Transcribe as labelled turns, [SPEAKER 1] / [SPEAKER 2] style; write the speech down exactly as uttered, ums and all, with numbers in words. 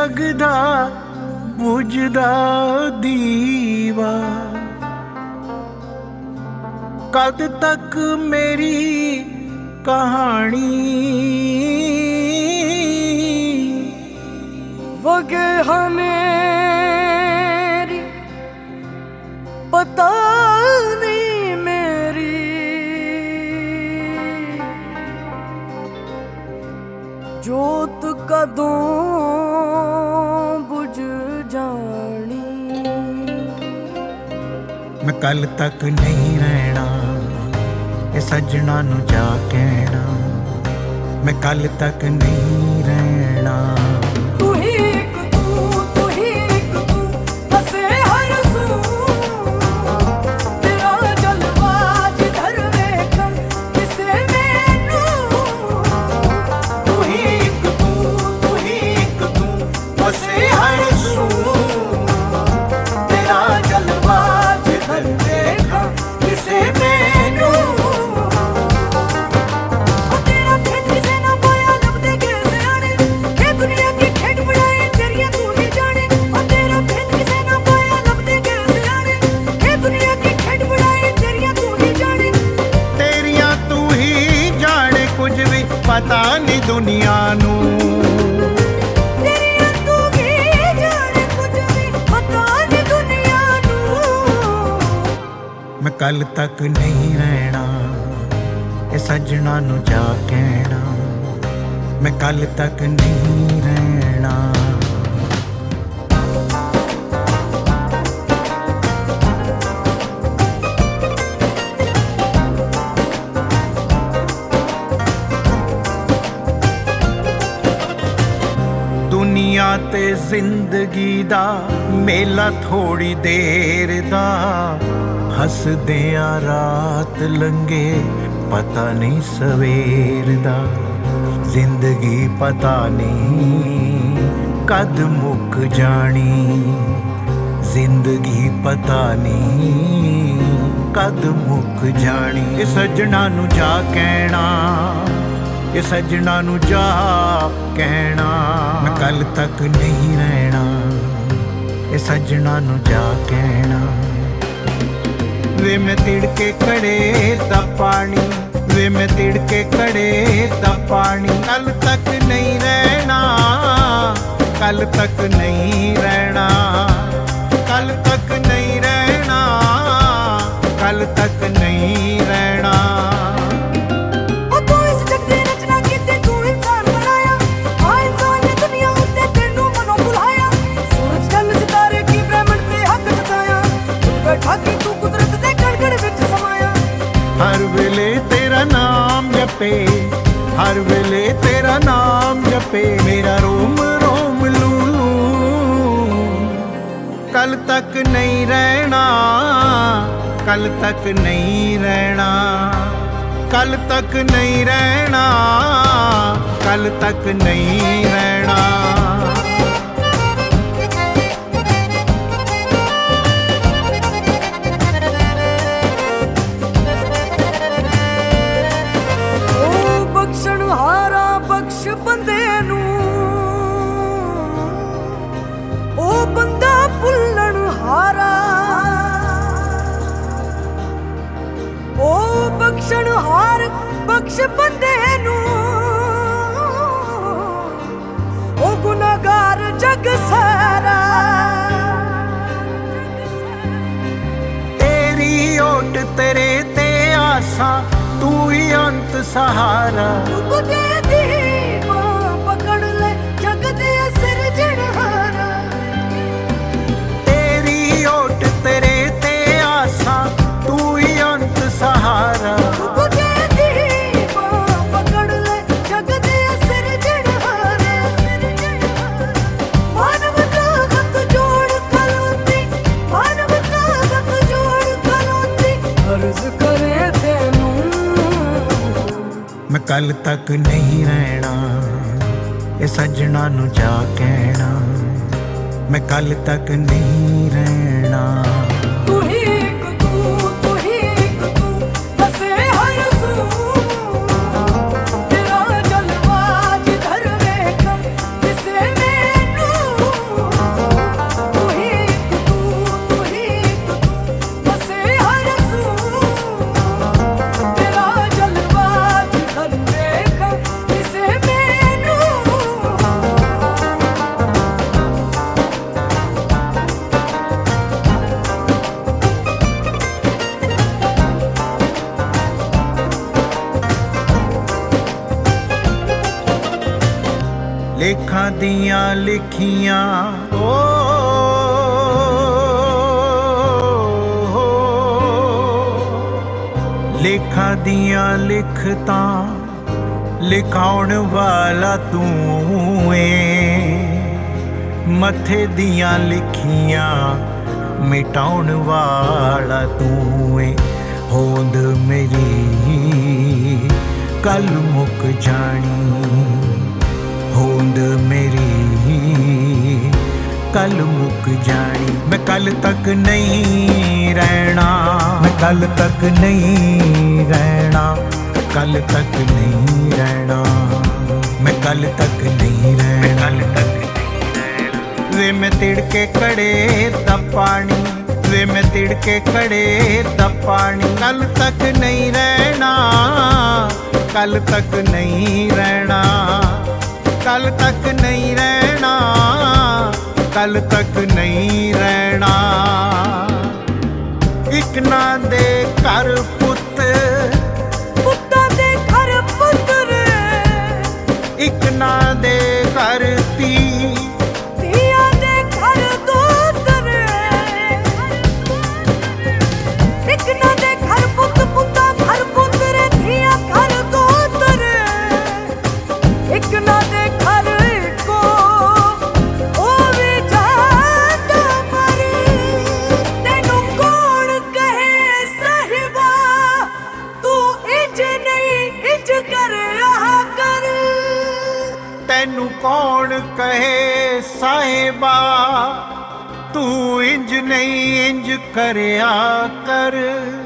[SPEAKER 1] जगदा बुझदा दीवा। कद तक मेरी कहानी
[SPEAKER 2] वगे हमेरी पता नहीं मेरी जोत कदों बुझ जानी।
[SPEAKER 1] मैं कल तक नहीं रहना ये सजना नू जा कहना। मैं कल तक नहीं रहना।
[SPEAKER 2] तू ही एक तू तू ही एक तू बसे हर सू तेरा जलवा जिधर देखा किसे मैनू।
[SPEAKER 1] तू ही एक तू तू ही एक तू बसे हर सू तेरा जलवा जिधर देखा किसे मैनू। पता नहीं दुनिया नू
[SPEAKER 2] तेरिया तू ही जाने कुछ भी पता नहीं दुनिया नू।
[SPEAKER 1] मैं कल तक नहीं रहना ये सजना नू जा कहना। मैं कल तक नहीं रहना। दुनिया ते जिंदगी दा मेला थोड़ी देर दा। हसदियां रात लंघे पता नहीं सवेर दा। जिंदगी पता नहीं कद मुक जानी। जिंदगी पता नहीं कद मुक जानी। ये सजना नू जा कहना ये सजना नू जा कहना। मैं कल तक नहीं रहना ये सजना नू जा कहना। वे मैं तिड़के कड़े दा पानी वे मैं तिड़के कड़े दा पानी। कल तक नहीं रहना कल तक नहीं रहना कल तक नहीं रहना कल तक नहीं रहना। हर वेले तेरा नाम जपे हर वेले तेरा नाम जपे मेरा रोम रोम लूलू। कल तक नहीं रहना कल तक नहीं रहना कल तक नहीं रहना कल तक नहीं रहना।
[SPEAKER 2] हारा बख्श बंदे नू ओ बंदा भुल्लण हारा। ओ बख्शण हार बख्श बंदे नू ओ गुनाहगार जग सारा।
[SPEAKER 1] तेरी ओट तेरे ते आसा तू ही अंत सहारा।
[SPEAKER 2] दे दी पकड़ ले जग दे सिरजनहारा।
[SPEAKER 1] तेरी ओट तेरे ते आसा तू ही अंत सहारा।
[SPEAKER 2] दे दी पकड़ ले जग दे सिरजनहारा। मानवता हक जोड़ कलोती मानवता हक जोड़ कलोती अर्ज करे तेनू।
[SPEAKER 1] मैं कल तक नहीं रहना ये सजना नू जा कहना। मैं कल तक नहीं रहना।
[SPEAKER 2] तू ही एक तू तू ही एक तू बसे हर सू तेरा जलवा जिधर देखा किसे मैनू।
[SPEAKER 1] ਲੇਖਾਂ ਦੀਆਂ ਲਿਖੀਆਂ ਓ ਲੇਖਾਂ ਦੀਆਂ ਲਿਖਤਾਂ ਲਿਖਾਉਣ ਵਾਲਾ ਤੂੰ ਏ ਮੱਥੇ ਦੀਆਂ ਲਿਖੀਆਂ ਮਿਟਾਉਣ ਵਾਲਾ ਤੂੰ ਏ ਹੋਂਦ ਮੇਰੀ ਕੱਲ ਮੁੱਕ ਜਾਣੀ ਹੋਂਦ ਮੇਰੀ ਕੱਲ ਮੁੱਕ ਜਾਣੀ ਮੈਂ ਕੱਲ ਤੱਕ ਨਹੀਂ ਰਹਿਣਾ ਮੈਂ ਕੱਲ ਤੱਕ ਨਹੀਂ ਰਹਿਣਾ ਕੱਲ ਤੱਕ ਨਹੀਂ ਰਹਿਣਾ ਮੈਂ ਕੱਲ ਤੱਕ ਨਹੀਂ ਰਹਿਣਾ ਵੇ ਮੈਂ ਤਿੜਕੇ ਕੜੇ ਦਾ ਪਾਣੀ ਵੇ ਮੈਂ ਤਿੜਕੇ ਕੜੇ ਦਾ ਪਾਣੀ ਕੱਲ ਤੱਕ ਨਹੀਂ ਰਹਿਣਾ ਕੱਲ ਤੱਕ ਨਹੀਂ ਰਹਿਣਾ ਕੱਲ ਤੱਕ ਨਹੀਂ ਰਹਿਣਾ ਕੱਲ ਤੱਕ ਨਹੀਂ ਰਹਿਣਾ ਇੱਕ ਨਾ ਦੇ ਘਰ ਪੁੱਤ
[SPEAKER 2] ਪੁੱਤਾਂ ਦੇ ਘਰ ਪੁੱਤਰ
[SPEAKER 1] ਇੱਕ ਨਾ ਦੇ ਘਰ ਧੀ
[SPEAKER 2] ਧੀਆਂ ਦੇ ਘਰ ਦੋਤਰ ਇੱਕ ਨਾ ਦੇ ਘਰ ਪੁੱਤ ਪੁੱਤਾਂ ਘਰ ਪੁੱਤਰ ਧੀਆਂ ਘਰ ਦੋਤਰ ਇੱਕ ਨਾ ਦੇ ਘਰ ਕੋ ਉਹ ਵੀ ਜਾਂਦਾ ਮਰੀ ਤੈਨੂੰ ਕੌਣ ਕਹੇ ਸਾਹਿਬਾ ਤੂੰ ਇੰਜ ਨਹੀਂ ਇੰਜ ਕਰਿਆ ਕਰ
[SPEAKER 1] ਤੈਨੂੰ ਕੌਣ ਕਹੇ ਸਾਹਿਬਾ ਤੂੰ ਇੰਜ ਨਹੀਂ ਇੰਜ ਕਰਿਆ ਕਰ